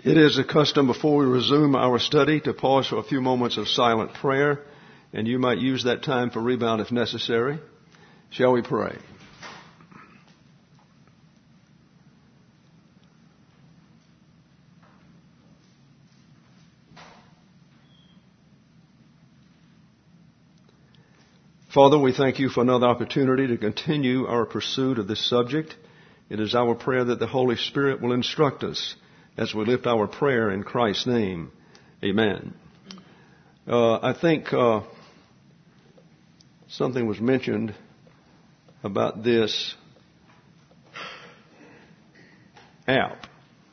It is a custom before we resume our study to pause for a few moments of silent prayer, and you might use that time for rebound if necessary. Shall we pray? Father, we thank you for another opportunity to continue our pursuit of this subject. It is our prayer that the Holy Spirit will instruct us as we lift our prayer in Christ's name. Amen. I think something was mentioned about this app.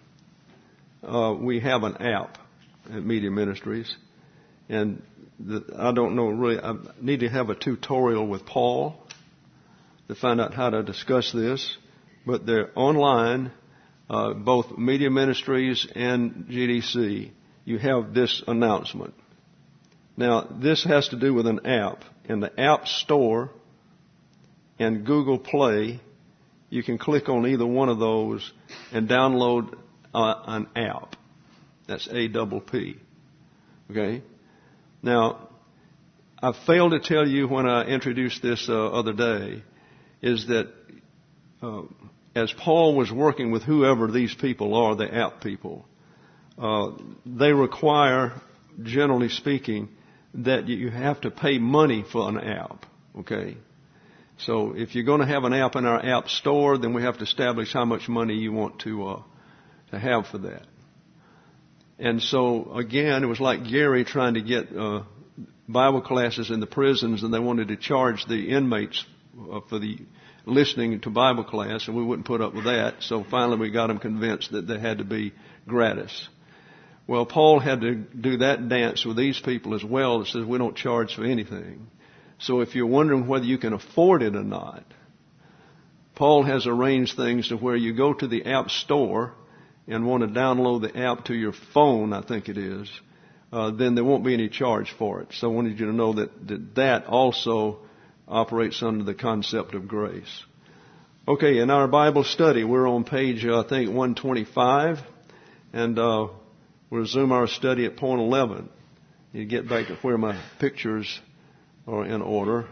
We have an app at Media Ministries, and I don't know really. I need to have a tutorial with Paul to find out how to discuss this, but they're online. Both Media Ministries and GDC, you have this announcement. Now, this has to do with an app. In the App Store and Google Play, you can click on either one of those and download an app. That's APP. Okay? Now, I failed to tell you when I introduced this other day, is that as Paul was working with whoever these people are, the app people, they require, generally speaking, that you have to pay money for an app. Okay? So if you're going to have an app in our app store, then we have to establish how much money you want to have for that. And so, again, it was like Gary trying to get Bible classes in the prisons, and they wanted to charge the inmates for the listening to Bible class, and we wouldn't put up with that. So finally we got them convinced that they had to be gratis. Well, Paul had to do that dance with these people as well that says we don't charge for anything. So if you're wondering whether you can afford it or not, Paul has arranged things to where you go to the app store and want to download the app to your phone, I think it is, then there won't be any charge for it. So I wanted you to know that also operates under the concept of grace. Okay, in our Bible study, we're on page, I think, 125, and we'll resume our study at point 11. You get back to where my pictures are in order.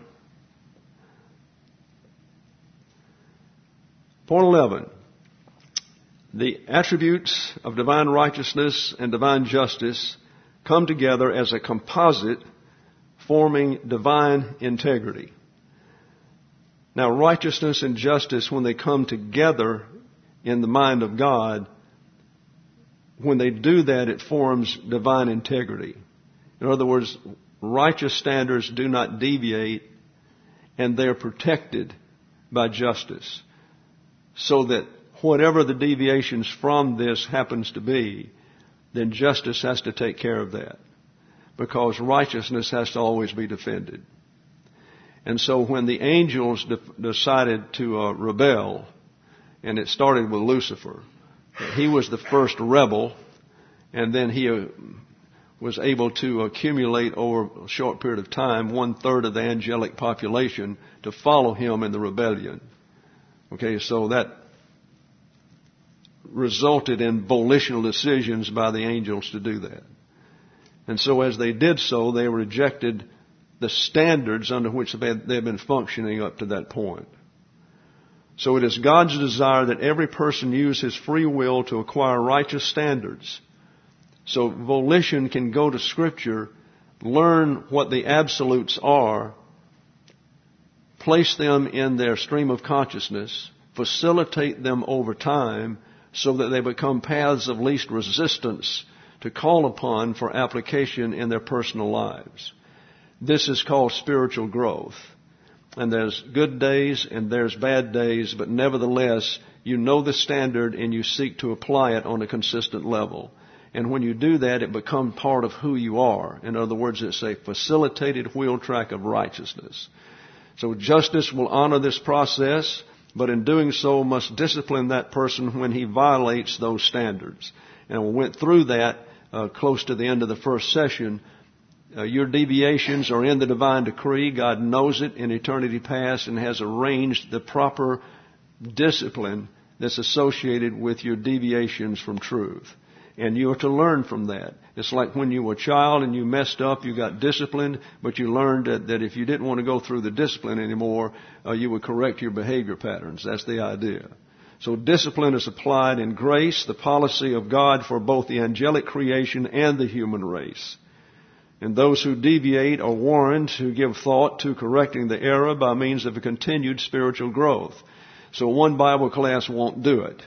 Point 11. The attributes of divine righteousness and divine justice come together as a composite forming divine integrity. Now, righteousness and justice, when they come together in the mind of God, when they do that, it forms divine integrity. In other words, righteous standards do not deviate, and they're protected by justice. So that whatever the deviations from this happens to be, then justice has to take care of that, because righteousness has to always be defended. And so when the angels decided to rebel, and it started with Lucifer, he was the first rebel, and then he was able to accumulate over a short period of time 1/3 of the angelic population to follow him in the rebellion. Okay, so that resulted in volitional decisions by the angels to do that. And so as they did so, they rejected the standards under which they had been functioning up to that point. So it is God's desire that every person use his free will to acquire righteous standards. So volition can go to Scripture, learn what the absolutes are, place them in their stream of consciousness, facilitate them over time so that they become paths of least resistance to call upon for application in their personal lives. This is called spiritual growth. And there's good days and there's bad days, but nevertheless, you know the standard and you seek to apply it on a consistent level. And when you do that, it becomes part of who you are. In other words, it's a facilitated wheel track of righteousness. So justice will honor this process, but in doing so must discipline that person when he violates those standards. And we went through that close to the end of the first session. Your deviations are in the divine decree. God knows it in eternity past and has arranged the proper discipline that's associated with your deviations from truth. And you are to learn from that. It's like when you were a child and you messed up, you got disciplined, but you learned that if you didn't want to go through the discipline anymore, you would correct your behavior patterns. That's the idea. So discipline is applied in grace, the policy of God for both the angelic creation and the human race. And those who deviate are warned to give thought to correcting the error by means of a continued spiritual growth. So one Bible class won't do it.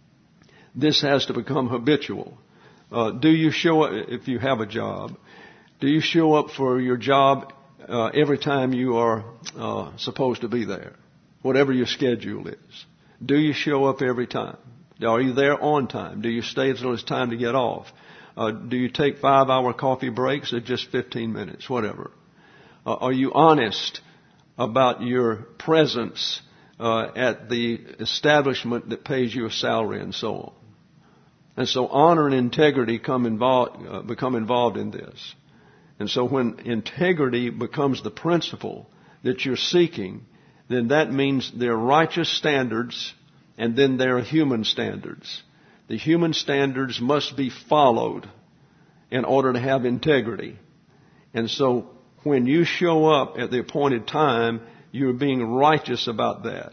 This has to become habitual. Do you show up, if you have a job, do you show up for your job every time you are supposed to be there? Whatever your schedule is. Do you show up every time? Are you there on time? Do you stay until it's time to get off? Do you take 5-hour coffee breaks or just 15 minutes? Whatever. Are you honest about your presence at the establishment that pays you a salary and so on? And so honor and integrity become involved in this. And so when integrity becomes the principle that you're seeking, then that means there are righteous standards and then there are human standards. The human standards must be followed in order to have integrity. And so when you show up at the appointed time, you're being righteous about that.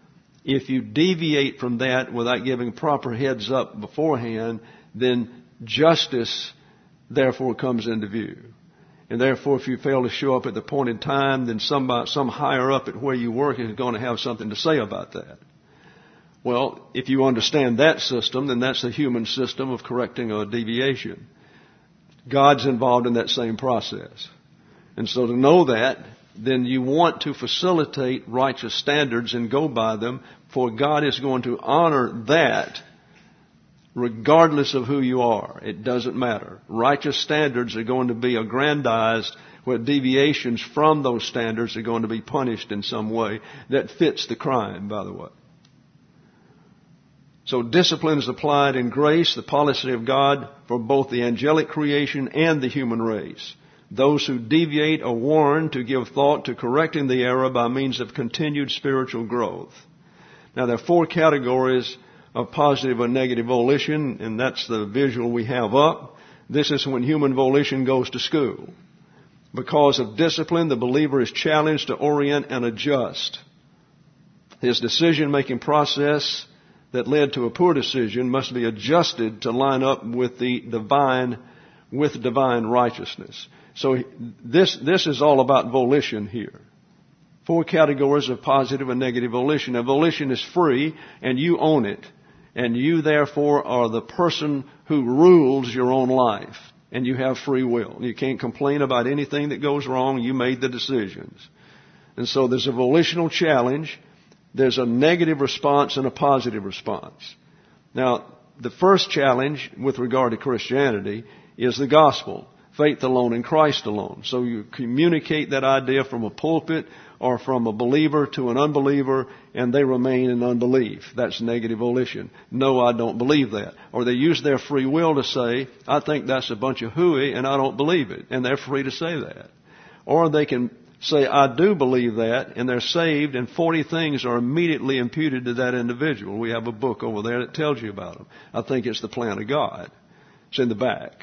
If you deviate from that without giving proper heads up beforehand, then justice therefore comes into view. And therefore, if you fail to show up at the appointed time, then some higher up at where you work is going to have something to say about that. Well, if you understand that system, then that's a human system of correcting a deviation. God's involved in that same process. And so to know that, then you want to facilitate righteous standards and go by them, for God is going to honor that regardless of who you are. It doesn't matter. Righteous standards are going to be aggrandized where deviations from those standards are going to be punished in some way that fits the crime, by the way. So discipline is applied in grace, the policy of God for both the angelic creation and the human race. Those who deviate are warned to give thought to correcting the error by means of continued spiritual growth. Now, there are 4 categories of positive and negative volition, and that's the visual we have up. This is when human volition goes to school. Because of discipline, the believer is challenged to orient and adjust. His decision-making process that led to a poor decision must be adjusted to line up with the divine righteousness. So this is all about volition here. 4 categories of positive and negative volition. Now, volition is free, and you own it. And you, therefore, are the person who rules your own life. And you have free will. You can't complain about anything that goes wrong. You made the decisions. And so there's a volitional challenge. There's a negative response and a positive response. Now, the first challenge with regard to Christianity is the gospel. Faith alone in Christ alone. So you communicate that idea from a pulpit or from a believer to an unbeliever, and they remain in unbelief. That's negative volition. No, I don't believe that. Or they use their free will to say, I think that's a bunch of hooey and I don't believe it. And they're free to say that. Or they can say, I do believe that, and they're saved, and 40 things are immediately imputed to that individual. We have a book over there that tells you about them. I think it's the plan of God. It's in the back.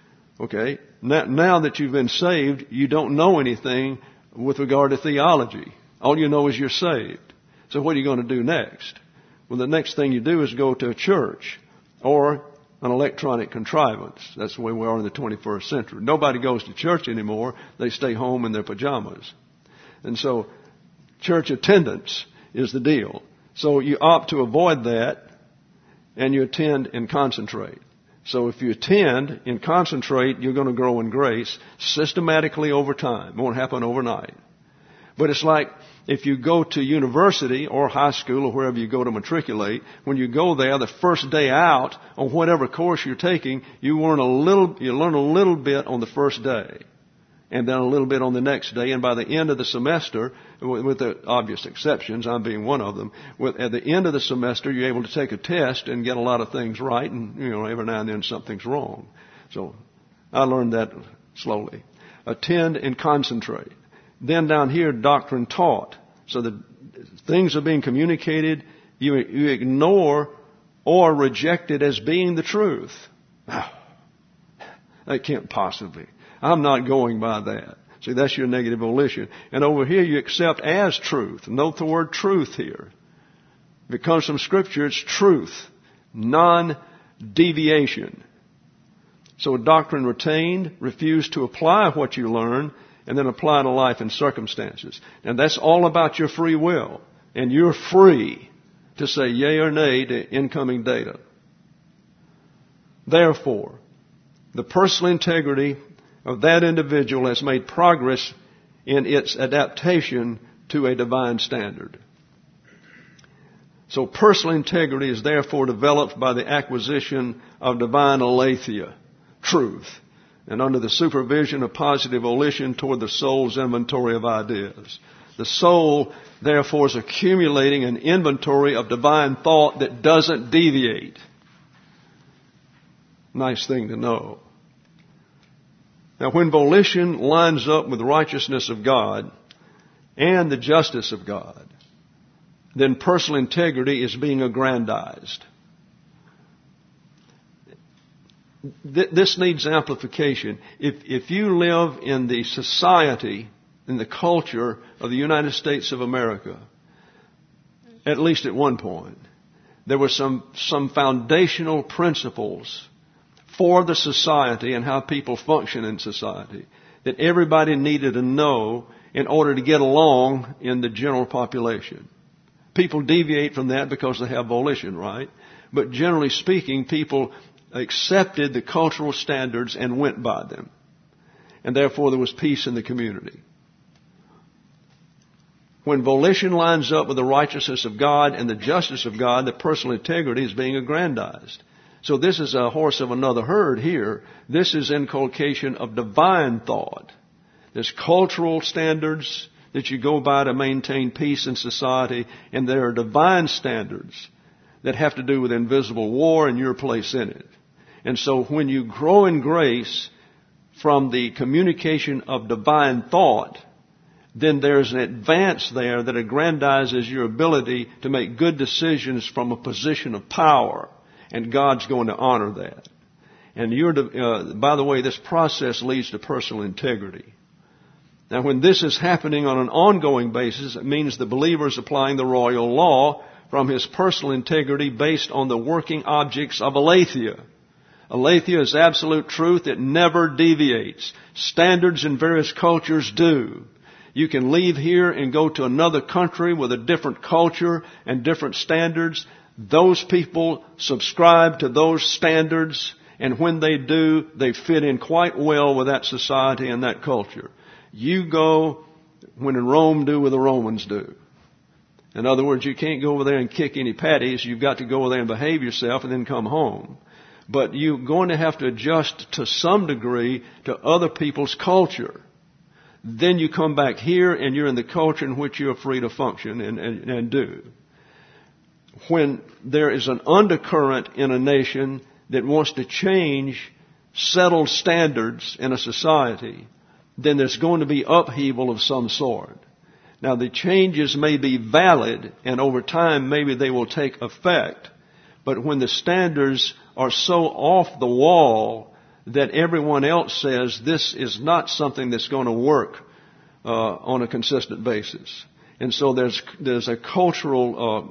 Okay? Now that you've been saved, you don't know anything with regard to theology. All you know is you're saved. So what are you going to do next? Well, the next thing you do is go to a church or an electronic contrivance. That's the way we are in the 21st century. Nobody goes to church anymore. They stay home in their pajamas. And so church attendance is the deal. So you opt to avoid that, and you attend and concentrate. So if you attend and concentrate, you're going to grow in grace systematically over time. It won't happen overnight. But it's like if you go to university or high school or wherever you go to matriculate, when you go there, the first day out on whatever course you're taking, you learn a little bit on the first day, and then a little bit on the next day, and by the end of the semester, with the obvious exceptions, I'm being one of them, at the end of the semester, you're able to take a test and get a lot of things right, and every now and then something's wrong. So I learned that slowly. Attend and concentrate. Then down here, doctrine taught. So the things are being communicated, you ignore or reject it as being the truth. That can't possibly. I'm not going by that. See, that's your negative volition. And over here you accept as truth. Note the word truth here. If it comes from Scripture, it's truth. Non-deviation. So doctrine retained, refuse to apply what you learn, and then apply to life and circumstances. And that's all about your free will. And you're free to say yea or nay to incoming data. Therefore, the personal integrity of that individual has made progress in its adaptation to a divine standard. So personal integrity is therefore developed by the acquisition of divine aletheia, truth, and under the supervision of positive volition toward the soul's inventory of ideas. The soul, therefore, is accumulating an inventory of divine thought that doesn't deviate. Nice thing to know. Now, when volition lines up with the righteousness of God and the justice of God, then personal integrity is being aggrandized. This needs amplification. If you live in the society, in the culture of the United States of America, at least at one point, there were some foundational principles for the society and how people function in society that everybody needed to know in order to get along in the general population. People deviate from that because they have volition, right? But generally speaking, people accepted the cultural standards and went by them. And therefore there was peace in the community. When volition lines up with the righteousness of God and the justice of God, the personal integrity is being aggrandized. So this is a horse of another herd here. This is inculcation of divine thought. There's cultural standards that you go by to maintain peace in society, and there are divine standards that have to do with invisible war and your place in it. And so when you grow in grace from the communication of divine thought, then there's an advance there that aggrandizes your ability to make good decisions from a position of power. And God's going to honor that. And by the way, this process leads to personal integrity. Now, when this is happening on an ongoing basis, it means the believer is applying the royal law from his personal integrity based on the working objects of aletheia. Aletheia is absolute truth. It never deviates. Standards in various cultures do. You can leave here and go to another country with a different culture and different standards. Those people subscribe to those standards, and when they do, they fit in quite well with that society and that culture. You go when in Rome, do what the Romans do. In other words, you can't go over there and kick any patties. You've got to go over there and behave yourself and then come home. But you're going to have to adjust to some degree to other people's culture. Then you come back here and you're in the culture in which you're free to function and do. When there is an undercurrent in a nation that wants to change settled standards in a society, then there's going to be upheaval of some sort. Now, the changes may be valid, and over time maybe they will take effect. But when the standards are so off the wall that everyone else says this is not something that's going to work on a consistent basis. And so there's a cultural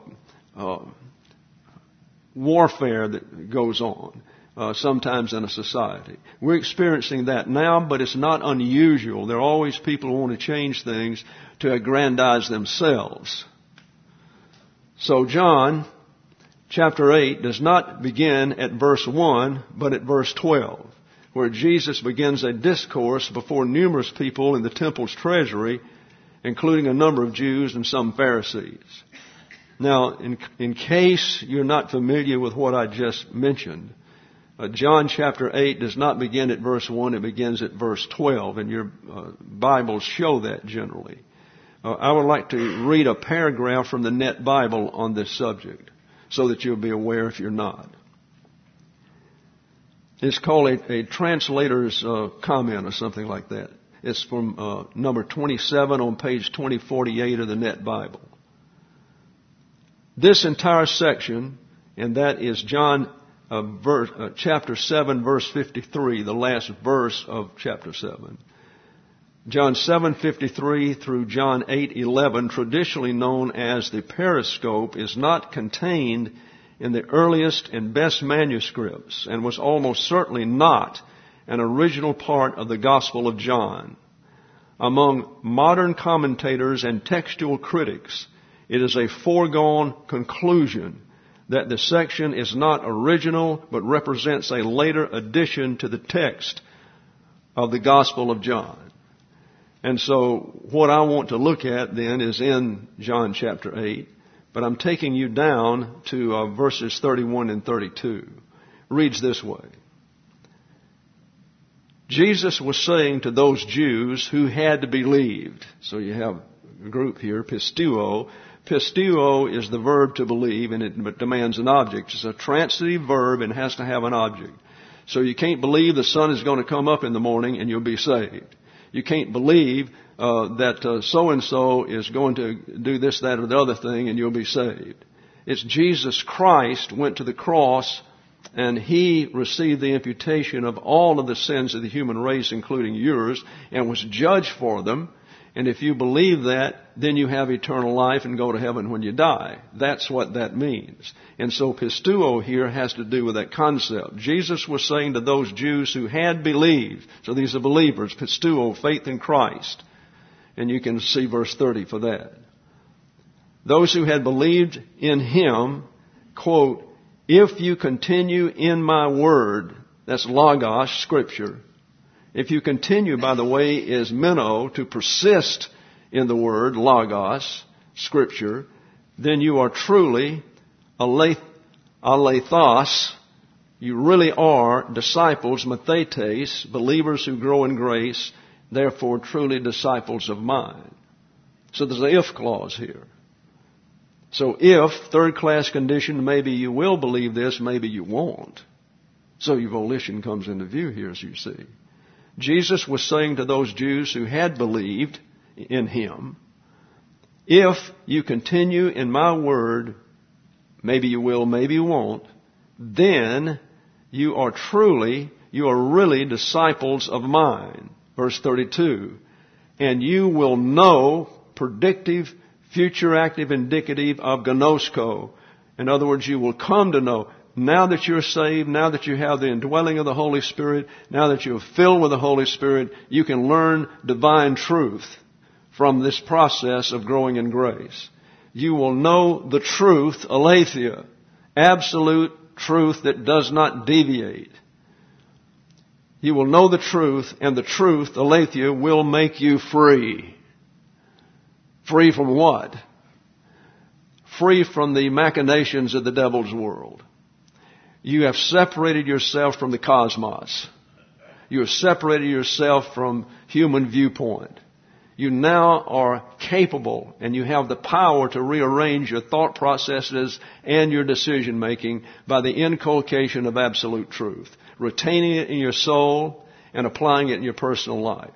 warfare that goes on sometimes in a society. We're experiencing that now, but it's not unusual. There are always people who want to change things to aggrandize themselves. So John chapter 8 does not begin at verse 1, but at verse 12, where Jesus begins a discourse before numerous people in the temple's treasury, including a number of Jews and some Pharisees. Now, in case you're not familiar with what I just mentioned, John chapter 8 does not begin at verse 1, it begins at verse 12, and your Bibles show that generally. I would like to read a paragraph from the Net Bible on this subject, so that you'll be aware if you're not. It's called a translator's comment or something like that. It's from number 27 on page 2048 of the Net Bible. This entire section, and that is John chapter 7, verse 53, the last verse of chapter 7. John 7:53 through John 8:11, traditionally known as the periscope, is not contained in the earliest and best manuscripts and was almost certainly not an original part of the Gospel of John. Among modern commentators and textual critics, it is a foregone conclusion that the section is not original but represents a later addition to the text of the Gospel of John. And so what I want to look at then is in John chapter 8, but I'm taking you down to verses 31 and 32. Reads this way. Jesus was saying to those Jews who had believed. So you have a group here, pisteuo. Pisteuo is the verb to believe, and it demands an object. It's a transitive verb and has to have an object. So you can't believe the sun is going to come up in the morning and you'll be saved. You can't believe that so-and-so is going to do this, that, or the other thing and you'll be saved. It's Jesus Christ went to the cross and He received the imputation of all of the sins of the human race, including yours, and was judged for them. And if you believe that, then you have eternal life and go to heaven when you die. That's what that means. And so pisteuo here has to do with that concept. Jesus was saying to those Jews who had believed, so these are believers, pisteuo, faith in Christ. And you can see verse 30 for that. Those who had believed in Him, quote, if you continue in my word, that's logos, scripture. If you continue, by the way, is meno, to persist in the word, logos, scripture, then you are truly aleithos. You really are disciples, mathetes, believers who grow in grace, therefore truly disciples of mine. So there's an if clause here. So if, third class condition, maybe you will believe this, maybe you won't. So your volition comes into view here, as you see. Jesus was saying to those Jews who had believed in Him, if you continue in my word, maybe you will, maybe you won't, then you are really disciples of mine. Verse 32, and you will know, predictive, future active, indicative of gnosko. In other words, you will come to know. Now that you're saved, now that you have the indwelling of the Holy Spirit, now that you're filled with the Holy Spirit, you can learn divine truth from this process of growing in grace. You will know the truth, aletheia, absolute truth that does not deviate. You will know the truth, and the truth, aletheia, will make you free. Free from what? Free from the machinations of the devil's world. You have separated yourself from the cosmos. You have separated yourself from human viewpoint. You now are capable and you have the power to rearrange your thought processes and your decision making by the inculcation of absolute truth, retaining it in your soul and applying it in your personal life.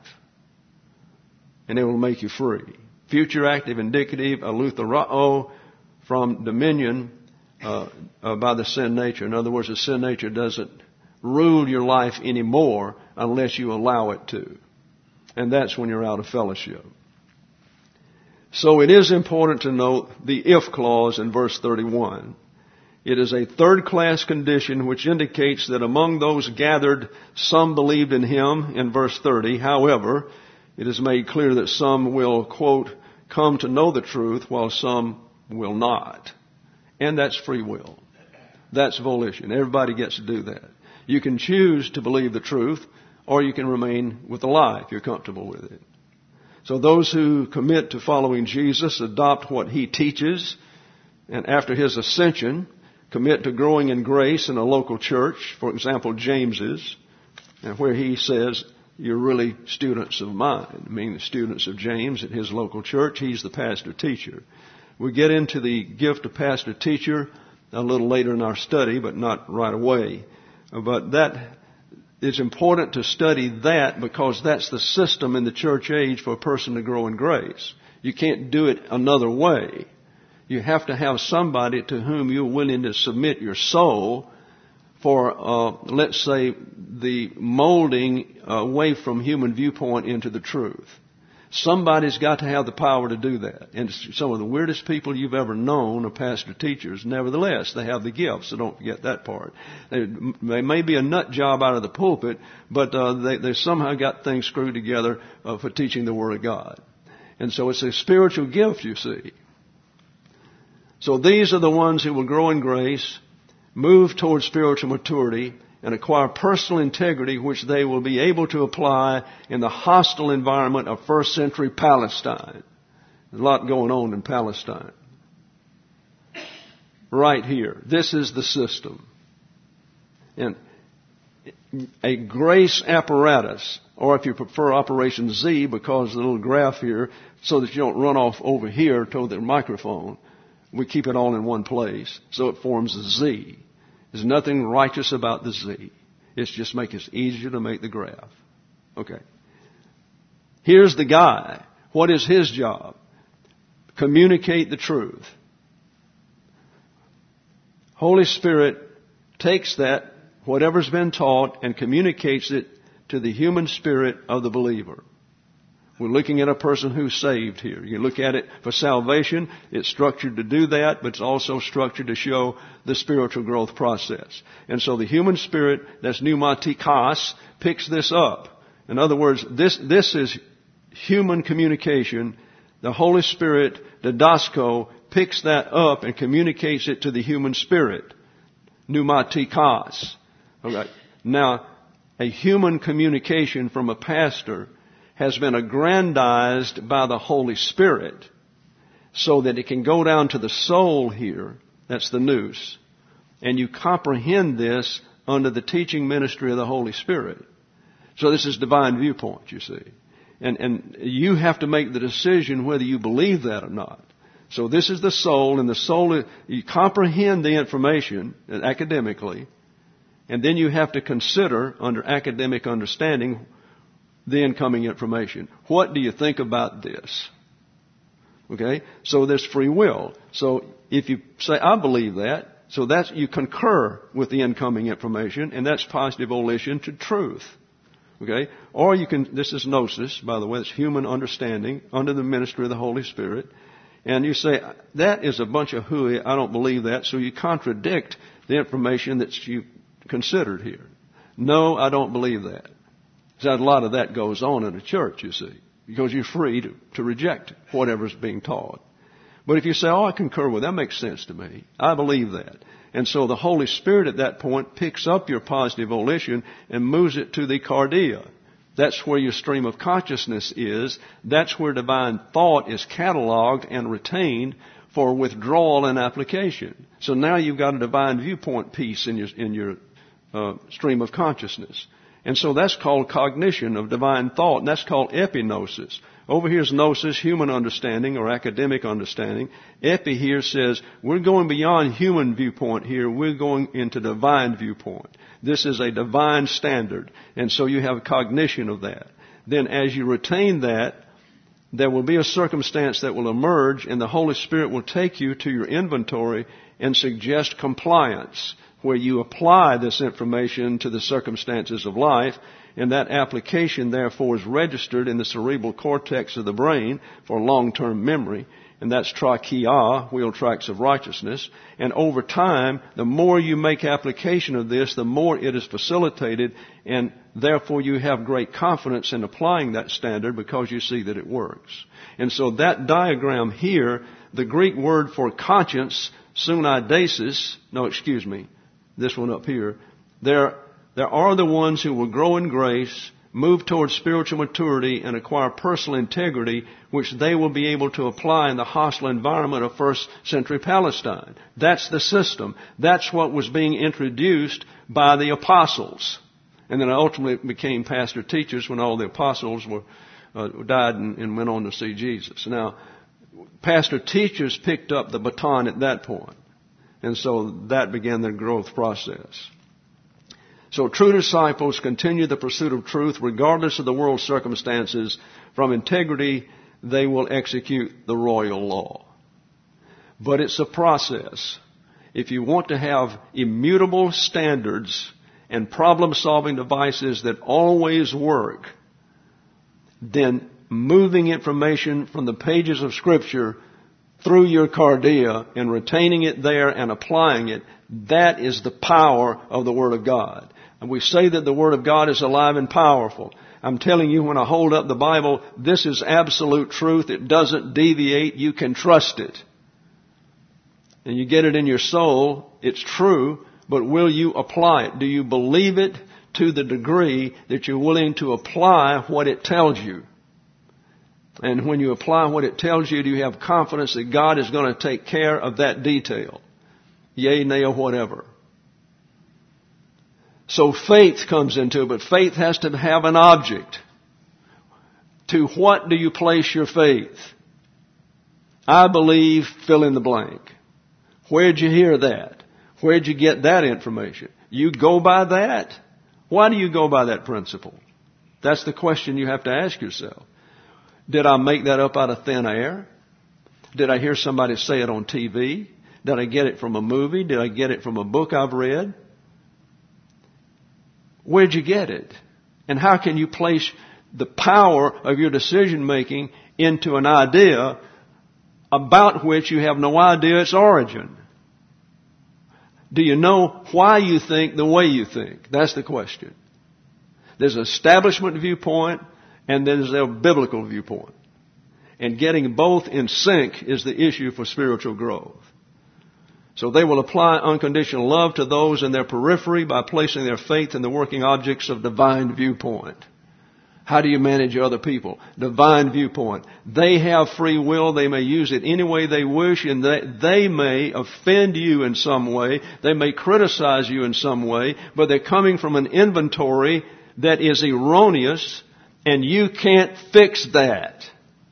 And it will make you free. Future active indicative, eleutherao, from dominion by the sin nature. In other words, the sin nature doesn't rule your life anymore unless you allow it to. And that's when you're out of fellowship. So it is important to note the if clause in verse 31. It is a third class condition which indicates that among those gathered, some believed in Him in verse 30. However, it is made clear that some will, quote, come to know the truth while some will not. And that's free will. That's volition. Everybody gets to do that. You can choose to believe the truth, or you can remain with the lie if you're comfortable with it. So those who commit to following Jesus adopt what He teaches, and after His ascension, commit to growing in grace in a local church, for example, James's, and where he says, you're really students of mine, meaning the students of James at his local church. He's the pastor-teacher. We get into the gift of pastor-teacher a little later in our study, but not right away. But that it's important to study that because that's the system in the church age for a person to grow in grace. You can't do it another way. You have to have somebody to whom you're willing to submit your soul for, let's say, the molding away from human viewpoint into the truth. Somebody's got to have the power to do that. And some of the weirdest people you've ever known are pastor teachers. Nevertheless, they have the gift, so don't forget that part. They may be a nut job out of the pulpit, but they somehow got things screwed together for teaching the Word of God. And so it's a spiritual gift, you see. So these are the ones who will grow in grace, move towards spiritual maturity, and acquire personal integrity which they will be able to apply in the hostile environment of first century Palestine. There's a lot going on in Palestine. Right here. This is the system. And a grace apparatus, or if you prefer Operation Z, because the little graph here, so that you don't run off over here to the microphone, we keep it all in one place, so it forms a Z. There's nothing righteous about the Z. It's just make it easier to make the graph. Okay. Here's the guy. What is his job? Communicate the truth. Holy Spirit takes that, whatever's been taught, and communicates it to the human spirit of the believer. We're looking at a person who's saved here. You look at it for salvation. It's structured to do that, but it's also structured to show the spiritual growth process. And so the human spirit, that's pneumatikos, picks this up. In other words, this is human communication. The Holy Spirit, didasko, picks that up and communicates it to the human spirit. Pneumatikos. Okay. Now, a human communication from a pastor has been aggrandized by the Holy Spirit so that it can go down to the soul here. That's the nous. And you comprehend this under the teaching ministry of the Holy Spirit. So this is divine viewpoint, you see. And you have to make the decision whether you believe that or not. So this is the soul, and the soul, you comprehend the information academically, and then you have to consider under academic understanding the incoming information. What do you think about this? Okay? So there's free will. So if you say, I believe that, so that's, you concur with the incoming information, and that's positive volition to truth. Okay? Or you can, this is gnosis, by the way, it's human understanding under the ministry of the Holy Spirit. And you say, that is a bunch of hooey, I don't believe that, so you contradict the information that you considered here. No, I don't believe that. A lot of that goes on in a church, you see, because you're free to reject whatever's being taught. But if you say, I concur with that, makes sense to me. I believe that. And so the Holy Spirit at that point picks up your positive volition and moves it to the cardia. That's where your stream of consciousness is. That's where divine thought is cataloged and retained for withdrawal and application. So now you've got a divine viewpoint piece in your stream of consciousness. And so that's called cognition of divine thought, and that's called epignosis. Over here is gnosis, human understanding or academic understanding. Epi here says we're going beyond human viewpoint here. We're going into divine viewpoint. This is a divine standard, and so you have cognition of that. Then as you retain that, there will be a circumstance that will emerge, and the Holy Spirit will take you to your inventory and suggest compliance, where you apply this information to the circumstances of life, and that application therefore is registered in the cerebral cortex of the brain for long-term memory, and that's trachea, wheel tracks of righteousness. And over time, the more you make application of this, the more it is facilitated, and therefore you have great confidence in applying that standard because you see that it works. And so that diagram here, the Greek word for conscience, sunaidesis, this one up here, there are the ones who will grow in grace, move towards spiritual maturity, and acquire personal integrity, which they will be able to apply in the hostile environment of first century Palestine. That's the system. That's what was being introduced by the apostles. And then ultimately it became pastor teachers when all the apostles died and went on to see Jesus. Now, pastor teachers picked up the baton at that point. And so that began their growth process. So true disciples continue the pursuit of truth regardless of the world's circumstances. From integrity, they will execute the royal law. But it's a process. If you want to have immutable standards and problem-solving devices that always work, then moving information from the pages of Scripture through your cardia and retaining it there and applying it, that is the power of the Word of God. And we say that the Word of God is alive and powerful. I'm telling you, when I hold up the Bible, this is absolute truth. It doesn't deviate. You can trust it. And you get it in your soul. It's true. But will you apply it? Do you believe it to the degree that you're willing to apply what it tells you? And when you apply what it tells you, do you have confidence that God is going to take care of that detail? Yea, nay, or whatever. So faith comes into it, but faith has to have an object. To what do you place your faith? I believe, fill in the blank. Where'd you hear that? Where'd you get that information? You go by that? Why do you go by that principle? That's the question you have to ask yourself. Did I make that up out of thin air? Did I hear somebody say it on TV? Did I get it from a movie? Did I get it from a book I've read? Where'd you get it? And how can you place the power of your decision making into an idea about which you have no idea its origin? Do you know why you think the way you think? That's the question. There's an establishment viewpoint and there's a biblical viewpoint. And getting both in sync is the issue for spiritual growth. So they will apply unconditional love to those in their periphery by placing their faith in the working objects of divine viewpoint. How do you manage other people? Divine viewpoint. They have free will. They may use it any way they wish, and they may offend you in some way. They may criticize you in some way, but they're coming from an inventory that is erroneous, and you can't fix that.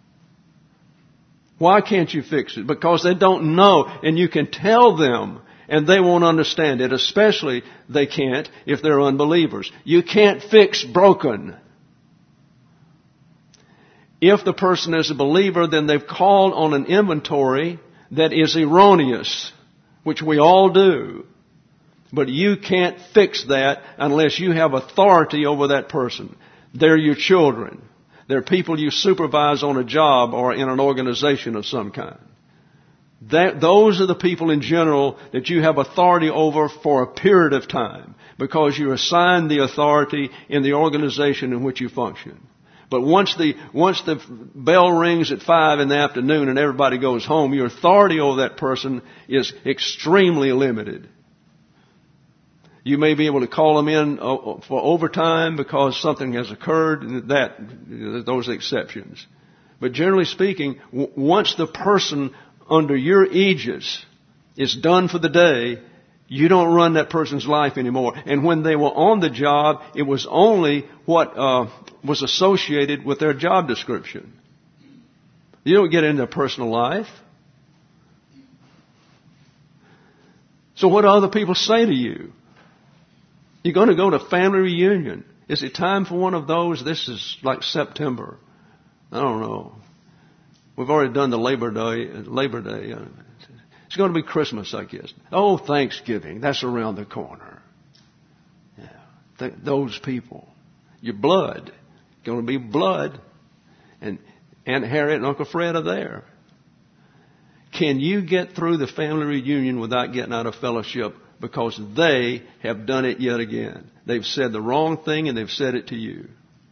Why can't you fix it? Because they don't know, and you can tell them, and they won't understand it. Especially they can't if they're unbelievers. You can't fix broken. If the person is a believer, then they've called on an inventory that is erroneous, which we all do. But you can't fix that unless you have authority over that person. They're your children. They're people you supervise on a job or in an organization of some kind. Those are the people in general that you have authority over for a period of time because you're assigned the authority in the organization in which you function. But once the bell rings at 5 in the afternoon and everybody goes home, your authority over that person is extremely limited. You may be able to call them in for overtime because something has occurred, and those are exceptions. But generally speaking, once the person under your aegis is done for the day, you don't run that person's life anymore. And when they were on the job, it was only what was associated with their job description. You don't get into their personal life. So what do other people say to you? You're going to go to family reunion. Is it time for one of those? This is like September. I don't know. We've already done the Labor Day. It's going to be Christmas, I guess. Oh, Thanksgiving. That's around the corner. Yeah. Those people. Your blood. Going to be blood. And Aunt Harriet and Uncle Fred are there. Can you get through the family reunion without getting out of fellowship? Because they have done it yet again. They've said the wrong thing and they've said it to you.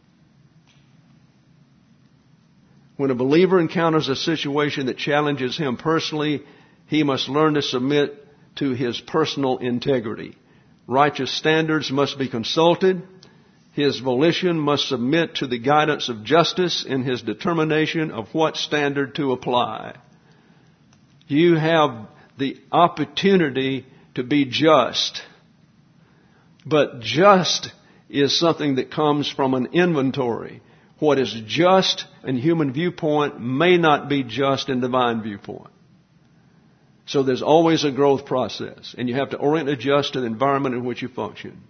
When a believer encounters a situation that challenges him personally, he must learn to submit to his personal integrity. Righteous standards must be consulted. His volition must submit to the guidance of justice in his determination of what standard to apply. You have the opportunity to be just. But just is something that comes from an inventory. What is just in human viewpoint may not be just in divine viewpoint. So there's always a growth process, and you have to orient and adjust to the environment in which you function.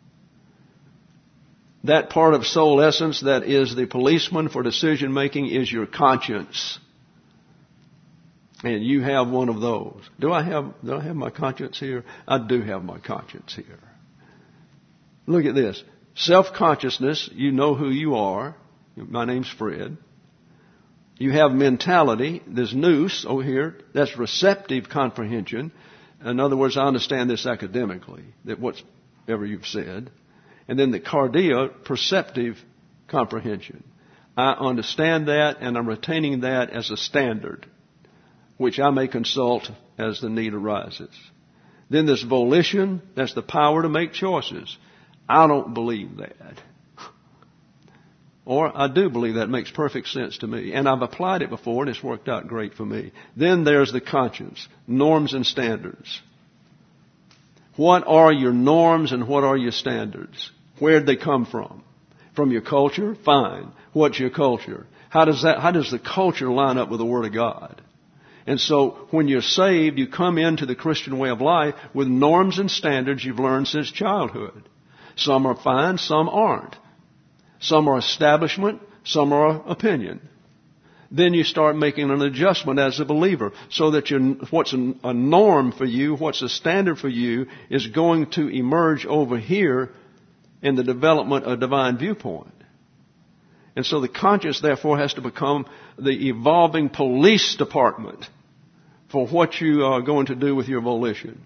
That part of soul essence that is the policeman for decision making is your conscience. And you have one of those. Do I have my conscience here? I do have my conscience here. Look at this. Self-consciousness, you know who you are. My name's Fred. You have mentality. There's nous over here. That's receptive comprehension. In other words, I understand this academically, that whatever you've said. And then the cardia, perceptive comprehension. I understand that and I'm retaining that as a standard, which I may consult as the need arises. Then there's volition. That's the power to make choices. I don't believe that. Or I do believe that. It makes perfect sense to me. And I've applied it before and it's worked out great for me. Then there's the conscience, norms and standards. What are your norms and what are your standards? Where'd they come from? From your culture? Fine. What's your culture? How does the culture line up with the Word of God? And so when you're saved, you come into the Christian way of life with norms and standards you've learned since childhood. Some are fine, some aren't. Some are establishment, some are opinion. Then you start making an adjustment as a believer so that what's a norm for you, what's a standard for you is going to emerge over here in the development of divine viewpoint. And so the conscience, therefore, has to become the evolving police department for what you are going to do with your volition.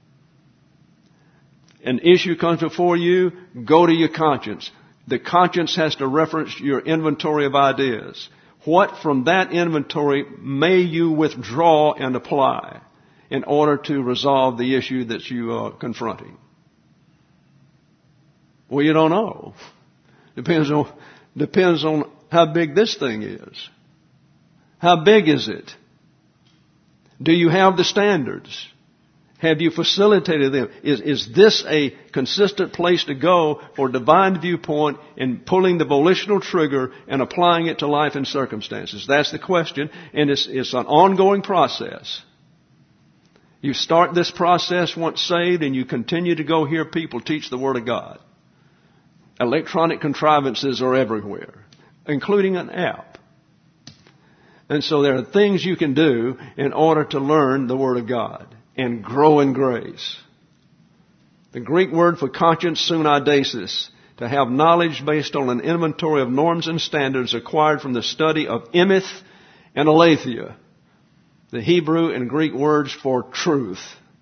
An issue comes before you, go to your conscience. The conscience has to reference your inventory of ideas. What from that inventory may you withdraw and apply in order to resolve the issue that you are confronting? Well, you don't know. Depends on how big this thing is. How big is it? Do you have the standards? Have you facilitated them? Is this a consistent place to go for divine viewpoint in pulling the volitional trigger and applying it to life and circumstances? That's the question, and it's an ongoing process. You start this process once saved, and you continue to go hear people teach the Word of God. Electronic contrivances are everywhere, including an app. And so there are things you can do in order to learn the Word of God and grow in grace. The Greek word for conscience, sunaidesis, to have knowledge based on an inventory of norms and standards acquired from the study of emeth and aletheia, the Hebrew and Greek words for truth.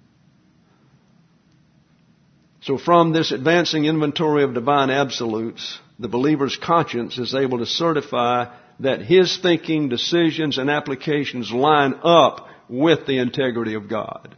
So from this advancing inventory of divine absolutes, the believer's conscience is able to certify that his thinking, decisions, and applications line up with the integrity of God.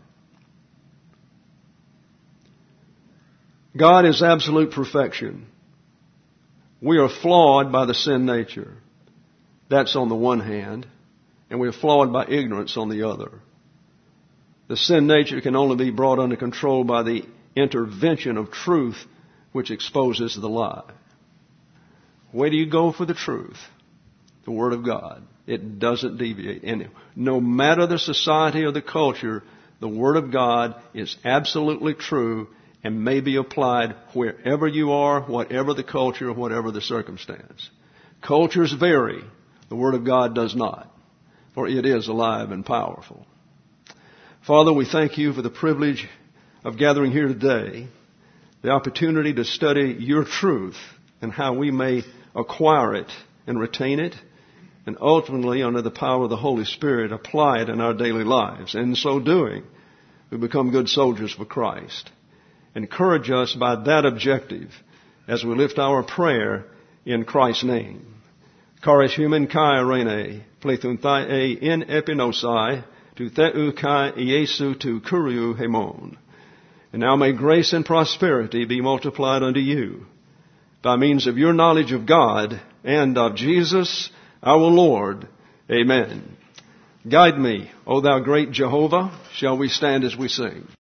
God is absolute perfection. We are flawed by the sin nature. That's on the one hand. And we are flawed by ignorance on the other. The sin nature can only be brought under control by the intervention of truth, which exposes the lie. Where do you go for the truth? The Word of God. It doesn't deviate. And no matter the society or the culture, the Word of God is absolutely true and may be applied wherever you are, whatever the culture, whatever the circumstance. Cultures vary. The Word of God does not, for it is alive and powerful. Father, we thank you for the privilege of gathering here today, the opportunity to study your truth and how we may acquire it and retain it, and ultimately, under the power of the Holy Spirit, apply it in our daily lives. And in so doing, we become good soldiers for Christ. Encourage us by that objective as we lift our prayer in Christ's name. Charis human kai rene, plethun thai e in epinosai, tu theu kai Iesu tu kuriu hemon. And now may grace and prosperity be multiplied unto you by means of your knowledge of God and of Jesus our Lord. Amen. Guide me, O thou great Jehovah. Shall we stand as we sing?